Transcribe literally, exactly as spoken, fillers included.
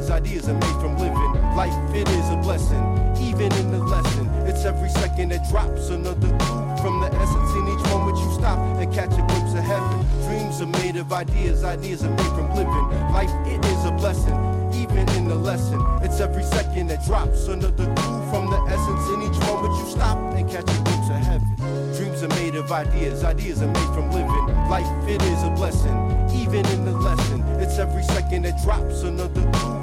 ideas, ideas are made from living. Life, it is a blessing, even in the lesson. It's every second that drops another clue from the essence. In each moment you stop and catch a glimpse of heaven. Dreams are made of ideas, ideas are made from living. Life, it is a blessing, even in the lesson. It's every second that drops another clue from the essence. In each moment you stop and catch a glimpse of heaven. Dreams are made of ideas, ideas are made from living. Life, it is a blessing, even in the lesson. It's every second that drops another clue